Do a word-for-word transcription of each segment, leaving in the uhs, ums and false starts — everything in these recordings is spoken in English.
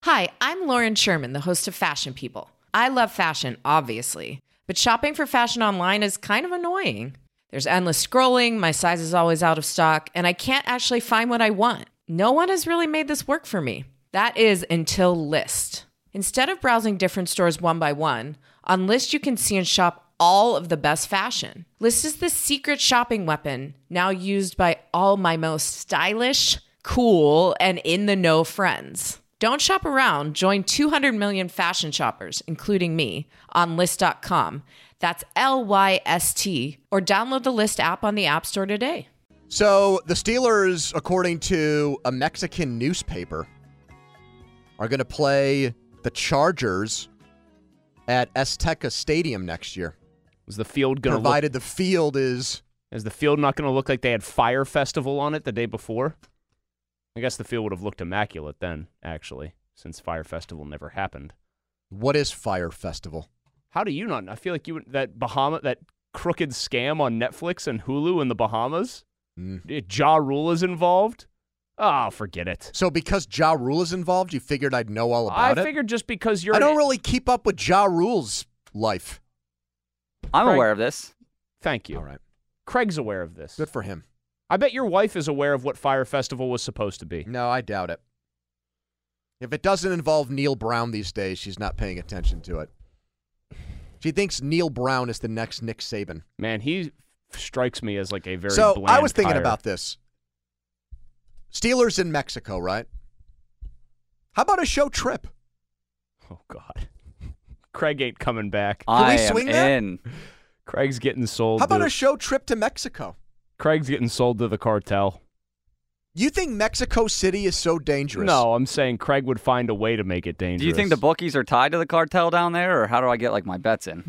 Hi, I'm Lauren Sherman, the host of Fashion People. I love fashion, obviously, but shopping for fashion online is kind of annoying. There's endless scrolling, my size is always out of stock, and I can't actually find what I want. No one has really made this work for me. That is until Lyst. Instead of browsing different stores one by one, on Lyst you can see and shop all of the best fashion. Lyst is the secret shopping weapon, now used by all my most stylish, cool, and in-the-know friends. Don't shop around. Join two hundred million fashion shoppers, including me, on Lyst dot com. That's L Y S T. Or download the Lyst app on the App Store today. So the Steelers, according to a Mexican newspaper, are going to play the Chargers at Azteca Stadium next year. Is the field going to look... Provided the field is... Is the field not going to look like they had Fire Festival on it the day before? I guess the field would have looked immaculate then, actually, since Fire Festival never happened. What is Fire Festival? How do you not? I feel like you that Bahama that crooked scam on Netflix and Hulu in the Bahamas. Mm. Ja Rule is involved. Oh, forget it. So because Ja Rule is involved, you figured I'd know all about I it? I figured just because you're. I don't really keep up with Ja Rule's life. I'm Craig, aware of this. Thank you. All right. Craig's aware of this. Good for him. I bet your wife is aware of what Fire Festival was supposed to be. No, I doubt it. If it doesn't involve Neil Brown these days, she's not paying attention to it. She thinks Neil Brown is the next Nick Saban. Man, he strikes me as like a very So bland I was thinking tire. about this. Steelers in Mexico, right? How about a show trip? Oh, God. Craig ain't coming back. Can I we swing am that? in. Craig's getting sold. How about to, a show trip to Mexico? Craig's getting sold to the cartel. You think Mexico City is so dangerous? No, I'm saying Craig would find a way to make it dangerous. Do you think the bookies are tied to the cartel down there, or how do I get like my bets in?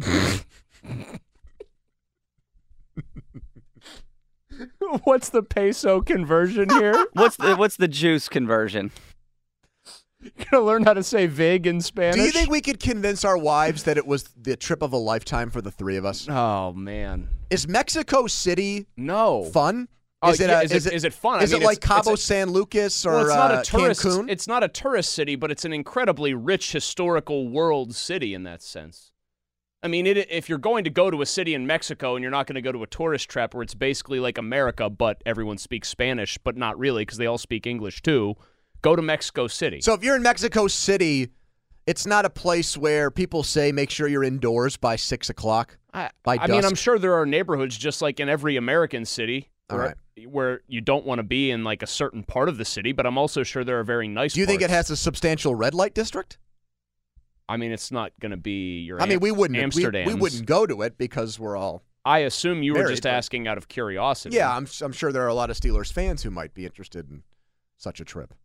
What's the peso conversion here? what's the what's the juice conversion? You're gonna learn how to say vig in Spanish. Do you think we could convince our wives that it was the trip of a lifetime for the three of us? Oh man, is Mexico City no fun? Oh, is, it yeah, a, is, is, it, it, is it fun? Is I mean, it like it's, Cabo it's a, San Lucas or well, it's not uh, a tourist. Cancun? It's not a tourist city, but it's an incredibly rich historical world city in that sense. I mean, it, if you're going to go to a city in Mexico and you're not going to go to a tourist trap where it's basically like America, but everyone speaks Spanish, but not really because they all speak English too, go to Mexico City. So if you're in Mexico City, it's not a place where people say make sure you're indoors by six o'clock. I, by I dusk. mean, I'm sure there are neighborhoods just like in every American city All where, right. where you don't want to be in like a certain part of the city, but I'm also sure there are very nice Do you think it parts. has a substantial red light district? I mean, it's not going to be your I mean, we wouldn't we, Amsterdam's. we wouldn't go to it because we're all I assume you were married, just but- asking out of curiosity. Yeah, I'm I'm sure there are a lot of Steelers fans who might be interested in such a trip.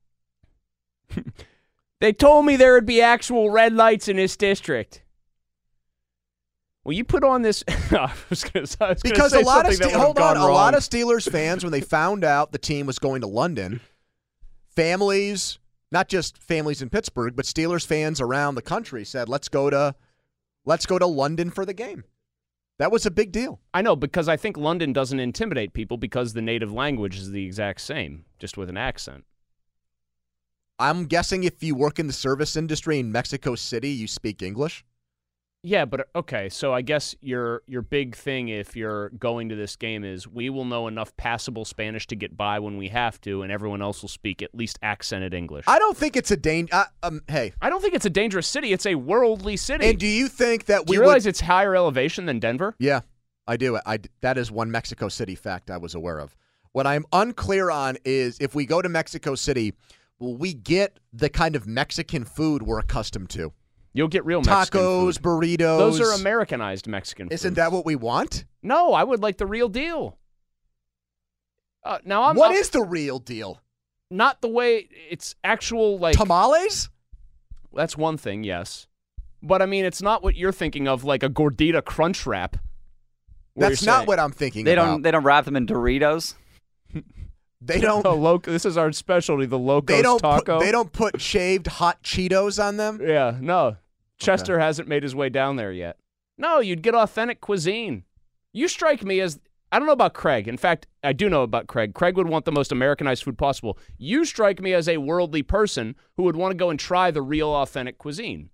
They told me there would be actual red lights in this district. Well, you put on this. I was going to say Because a lot of something Ste- that would have hold on, gone a lot wrong. of Steelers fans when they found out the team was going to London, families, not just families in Pittsburgh, but Steelers fans around the country said, "Let's go to let's go to London for the game." That was a big deal. I know, because I think London doesn't intimidate people because the native language is the exact same, just with an accent. I'm guessing if you work in the service industry in Mexico City, you speak English. Yeah, but okay, so I guess your your big thing if you're going to this game is we will know enough passable Spanish to get by when we have to, and everyone else will speak at least accented English. I don't think it's a danger. Uh, um, hey, I don't think it's a dangerous city. It's a worldly city. and do you think that Do we you realize would? it's higher elevation than Denver? Yeah, I do. I that is one Mexico City fact I was aware of. What I'm unclear on is if we go to Mexico City, will we get the kind of Mexican food we're accustomed to? You'll get real Mexican Tacos, food. burritos. Those are Americanized Mexican food. Isn't that what we want? No, I would like the real deal. Uh, now I'm What I'm- is the real deal? not the way it's actual like Tamales? that's one thing, yes. But I mean it's not what you're thinking of like a gordita crunch wrap. where That's you're not saying- what I'm thinking They about. don't they don't wrap them in Doritos. They don't. Oh, loco, this is our specialty, the Locos They don't. taco. Put, they don't put shaved hot Cheetos on them. Yeah, no. Chester hasn't made his way down there yet. No, you'd get authentic cuisine. You strike me as I don't know about Craig. In fact, I do know about Craig. Craig would want the most Americanized food possible. You strike me as a worldly person who would want to go and try the real authentic cuisine.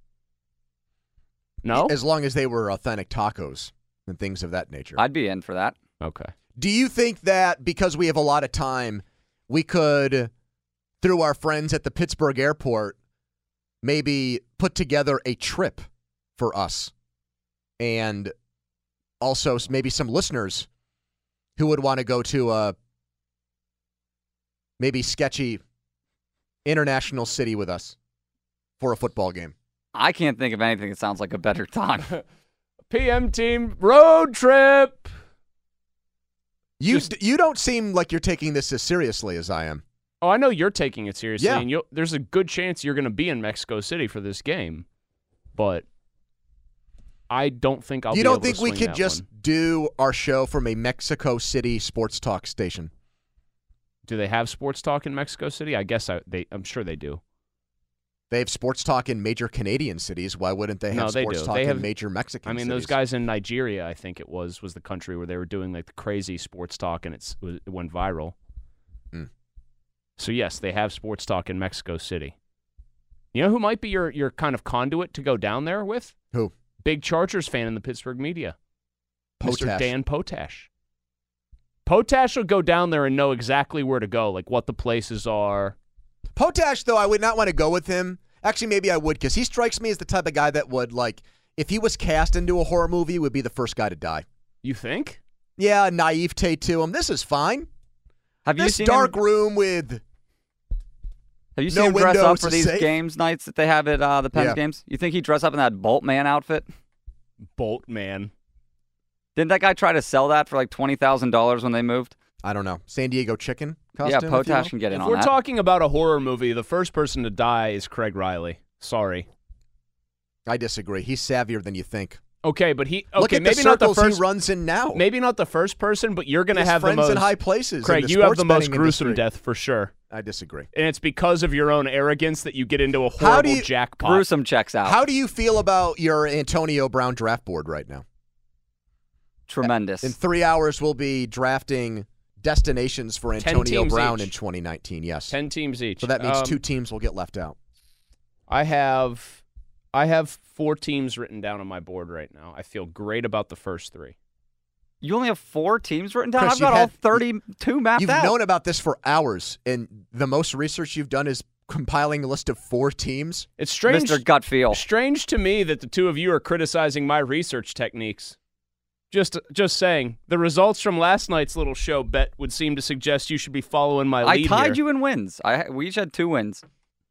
No? As long as they were authentic tacos and things of that nature. I'd be in for that. Okay. Do you think that because we have a lot of time, we could, through our friends at the Pittsburgh airport, maybe put together a trip for us? And also maybe some listeners who would want to go to a maybe sketchy international city with us for a football game. I can't think of anything that sounds like a better time. P M team road trip. You Just- you don't seem like you're taking this as seriously as I am. Oh, I know you're taking it seriously, Yeah. and you'll, there's a good chance you're going to be in Mexico City for this game, but I don't think I'll you be don't able think to we swing could that just one. do our show from a Mexico City sports talk station? Do they have sports talk in Mexico City? I guess I, they. I'm sure they do. They have sports talk in major Canadian cities. Why wouldn't they have No, they sports do. talk They have- in major Mexican I mean, cities? those guys in Nigeria, I think it was, was the country where they were doing like the crazy sports talk, and it's, it went viral. Mm. So yes, they have sports talk in Mexico City. You know who might be your your kind of conduit to go down there with? Who? Big Chargers fan in the Pittsburgh media, Mister Potash. Dan Potash. Potash will go down there and know exactly where to go, like what the places are. Potash, though, I would not want to go with him. Actually, maybe I would, because he strikes me as the type of guy that would, like, if he was cast into a horror movie, would be the first guy to die. You think? Yeah, naivete to him. This is fine. Have you This seen dark him, room with Have you no seen him dress up windows for to these save? games nights that they have at uh, the Pens Yeah. games? You think he'd dress up in that Bolt Man outfit? Bolt man. Didn't that guy try to sell that for like twenty thousand dollars when they moved? I don't know, San Diego chicken costume? yeah, if you Potash will? can get in If on we're that. talking about a horror movie, the first person to die is Craig Riley. Sorry. I disagree. He's savvier than you think. Okay, but he okay, Look at maybe the not the circles first he runs in now. maybe not the first person, but you're going to His have the friends most in high places. Craig, in the you have sports the most betting gruesome industry. death for sure. I disagree. And it's because of your own arrogance that you get into a How do horrible you- jackpot. Gruesome checks out. How do you feel about your Antonio Brown draft board right now? Tremendous. In three hours, we'll be drafting destinations for Ten Antonio teams Brown each. in twenty nineteen. Yes. Ten teams each. So that means Um, two teams will get left out. I have I have four teams written down on my board right now. I feel great about the first three. You only have four teams written down? Chris, I've got you've all had- thirty-two mapped You've out. known about this for hours, and the most research you've done is compiling a list of four teams. It's strange Mister Gut Feel. strange to me that the two of you are criticizing my research techniques. Just just saying, the results from last night's little show bet would seem to suggest you should be following my I lead tied here. you in wins. I We each had two wins.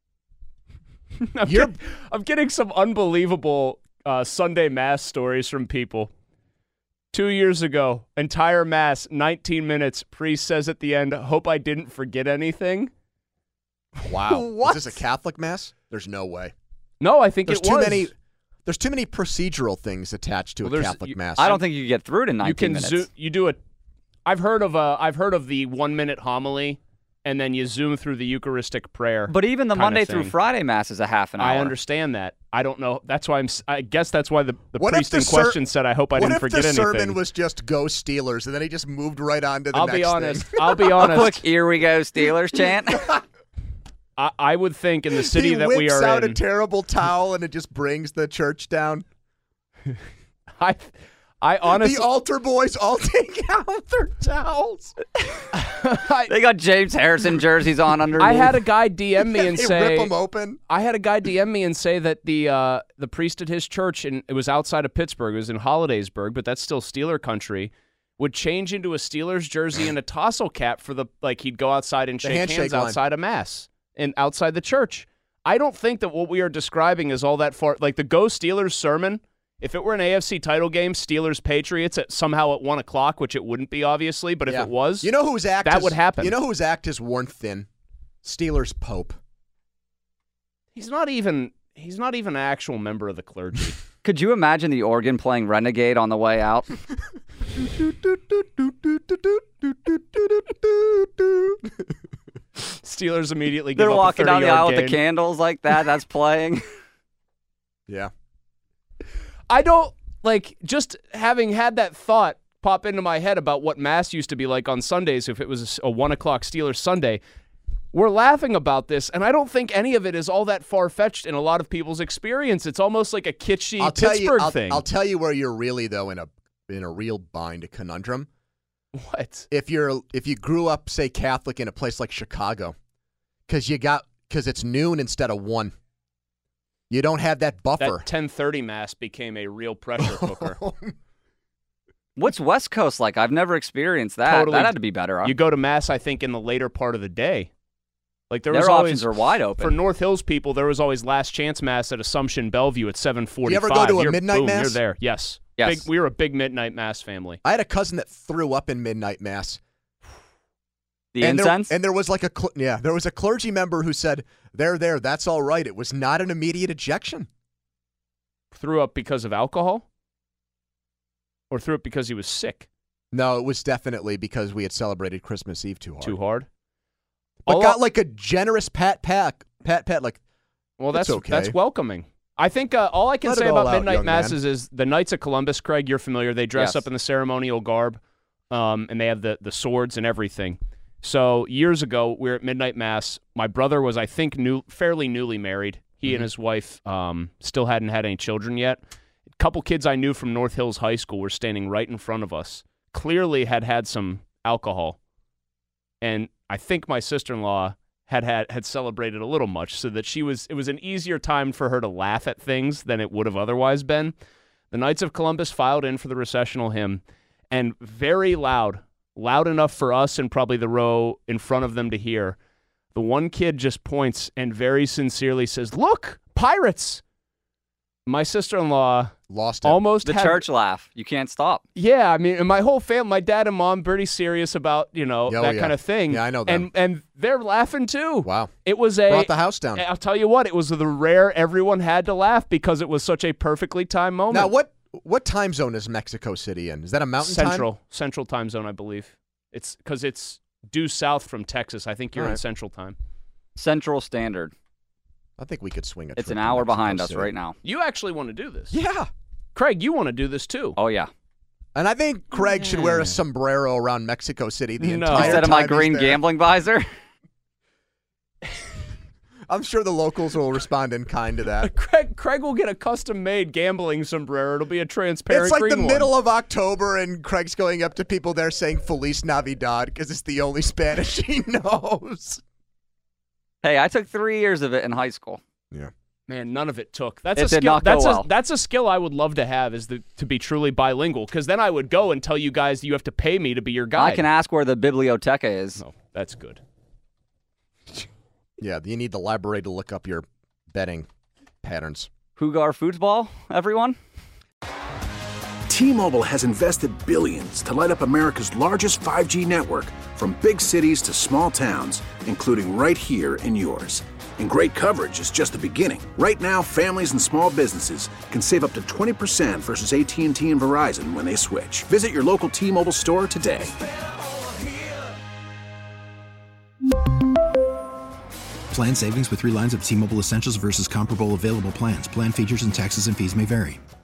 I'm, You're- get- I'm getting some unbelievable uh, Sunday Mass stories from people. Two years ago, entire Mass, nineteen minutes. Priest says at the end, "Hope I didn't forget anything." Wow. What? Is this a Catholic mass? There's no way. No, I think There's it too was. many. There's too many procedural things attached to Well, a there's- Catholic you- mass. I don't think you get through it in nineteen you can minutes. zo- you do it. I've heard of a. I've heard of the one minute homily, and then you zoom through the Eucharistic prayer. But even the kinda Monday through thing. Friday Mass is a half an hour. I understand that. I don't know. That's why I'm. s- I guess that's why the, the What if priest the in ser- question said, "I hope I what didn't if forget the anything." sermon was just "Go Steelers" and then he just moved right on to the I'll next be honest. thing? I'll be A quick honest. "Here we go, Steelers" chant. I, I would think in the city he that whips we are out in, a terrible towel and it just brings the church down. I, I honestly, the altar boys all take out their towels. I, They got James Harrison jerseys on underneath. I had a guy D M me and they say, rip them open. I had a guy D M me and say that the uh, the priest at his church, and it was outside of Pittsburgh, it was in Hollidaysburg, but that's still Steeler country, would change into a Steelers jersey and a tassel cap for the, like he'd go outside and The shake handshake hands line. outside of Mass and outside the church. I don't think that what we are describing is all that far. Like the Go Steelers sermon, if it were an A F C title game, Steelers Patriots at somehow at one o'clock, which it wouldn't be obviously, but if Yeah. it was, You know whose act that has- would happen. You know whose act is worn thin? Steelers Pope. he's not even he's not even an actual member of the clergy. Could you imagine the organ playing Renegade on the way out? Steelers immediately give They're up walking a down the thirty-yard aisle with the gain. candles like that. That's playing. Yeah. I don't like just having had that thought. pop into my head about what Mass used to be like on Sundays if it was a one o'clock Steelers Sunday. We're laughing about this, and I don't think any of it is all that far-fetched in a lot of people's experience. It's almost like a kitschy I'll tell Pittsburgh you, I'll, thing. I'll tell you where you're really, though, in a in a real bind, a conundrum. What? If you're if you grew up, say, Catholic in a place like Chicago, because you got because it's noon instead of one. You don't have that buffer. That ten thirty Mass became a real pressure cooker. What's West Coast like? I've never experienced that. Totally. That had to be better. Huh? You go to Mass, I think, in the later part of the day. Like there Their was options always, are wide open. For North Hills people, there was always Last Chance Mass at Assumption Bellevue at seven forty-five. Do you ever go to a you're, midnight boom, Mass? You're there, yes. Yes. Big, we were a big midnight Mass family. I had a cousin that threw up in midnight Mass. The and incense? There, and there was like a cl- yeah, there was a clergy member who said, "There, there, that's all right." It was not an immediate ejection. Threw up because of alcohol? Or threw up because he was sick? No, it was definitely because we had celebrated Christmas Eve too hard. Too hard? But All got I- like a generous pat pat pat pat like. Well, that's It's okay. that's welcoming. I think uh, all I can Let say it all about out, midnight young man. masses is the Knights of Columbus. Craig, you're familiar. They dress Yes. up in the ceremonial garb, um, and they have the the swords and everything. So years ago, we were at midnight mass. My brother was, I think, new, fairly newly married. He Mm-hmm. and his wife um, still hadn't had any children yet. A couple kids I knew from North Hills High School were standing right in front of us. Clearly had had some alcohol, and I think my sister-in-law had had had celebrated a little much, so that she was. It was an easier time for her to laugh at things than it would have otherwise been. The Knights of Columbus filed in for the recessional hymn, and very loud, loud enough for us and probably the row in front of them to hear. The one kid just points and very sincerely says, "Look, pirates!" My sister-in-law Lost it. almost The had, church laugh. You can't stop. yeah, I mean, and my whole family, my dad and mom, pretty serious about, you know, Oh, that yeah. kind of thing. Yeah, I know them. And and they're laughing too. Wow. It was a. Brought the house down. I'll tell you what, it was the rare everyone had to laugh because it was such a perfectly timed moment. Now, what what time zone is Mexico City in? Is that a mountain Central, time? Central time zone, I believe. It's because it's due south from Texas. I think you're All in right. Central time. Central Standard. I think we could swing a It's trip an to hour Mexico behind us City. right now. You actually want to do this? Yeah. Craig, you want to do this too? Oh, yeah. And I think Craig should wear a sombrero around Mexico City the No. entire Instead of my time he's green there. gambling visor. I'm sure the locals will respond in kind to that. Craig, Craig will get a custom-made gambling sombrero. It'll be a transparent It's like green the one. middle of October, and Craig's going up to people there saying Feliz Navidad because it's the only Spanish he knows. Hey, I took three years of it in high school. Yeah. Man, none of it took. That's It a did skill. not go that's well. a that's a skill I would love to have, is the, to be truly bilingual. Because then I would go and tell you guys you have to pay me to be your guide. I can ask where the biblioteca is. Oh, that's good. Yeah, you need the library to look up your betting patterns. Hugar football, everyone? T-Mobile has invested billions to light up America's largest five G network, from big cities to small towns, including right here in yours. And great coverage is just the beginning. Right now, families and small businesses can save up to twenty percent versus A T and T and Verizon when they switch. Visit your local T-Mobile store today. Plan savings with three lines of T-Mobile Essentials versus comparable available plans. Plan features and taxes and fees may vary.